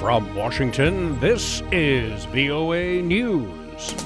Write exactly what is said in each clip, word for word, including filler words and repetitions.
From Washington, this is V O A News.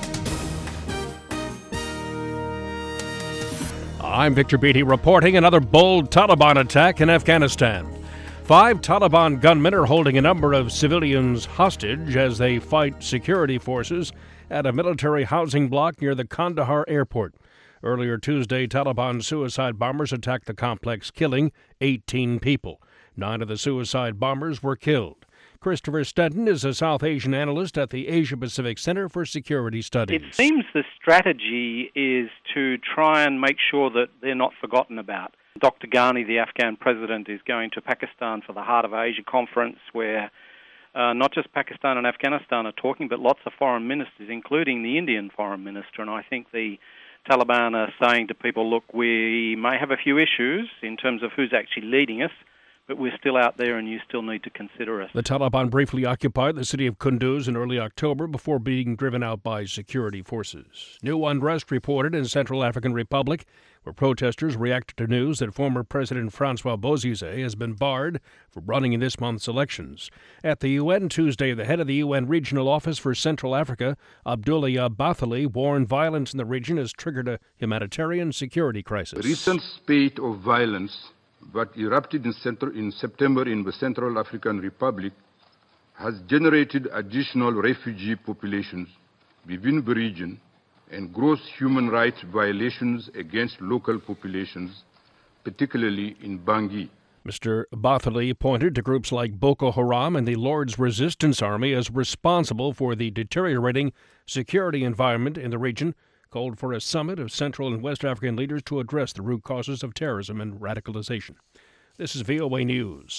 I'm Victor Beatty reporting another bold Taliban attack in Afghanistan. Five Taliban gunmen are holding a number of civilians hostage as they fight security forces at a military housing block near the Kandahar airport. Earlier Tuesday, Taliban suicide bombers attacked the complex, killing eighteen people. Nine of the suicide bombers were killed. Christopher Stenton is a South Asian analyst at the Asia-Pacific Center for Security Studies. It seems the strategy is to try and make sure that they're not forgotten about. Doctor Ghani, the Afghan president, is going to Pakistan for the Heart of Asia conference where uh, not just Pakistan and Afghanistan are talking, but lots of foreign ministers, including the Indian foreign minister. And I think the Taliban are saying to people, look, we may have a few issues in terms of who's actually leading us, but we're still out there and you still need to consider us. The Taliban briefly occupied the city of Kunduz in early October before being driven out by security forces. New unrest reported in Central African Republic, where protesters reacted to news that former President Francois Bozize has been barred from running in this month's elections. At the U N Tuesday, the head of the U N Regional Office for Central Africa, Abdoulaye Bathily, warned violence in the region has triggered a humanitarian security crisis. The recent spate of violence that erupted in, center, in September in the Central African Republic has generated additional refugee populations within the region and gross human rights violations against local populations, particularly in Bangui. Mister Bathily pointed to groups like Boko Haram and the Lord's Resistance Army as responsible for the deteriorating security environment in the region, called for a summit of Central and West African leaders to address the root causes of terrorism and radicalization. This is V O A News.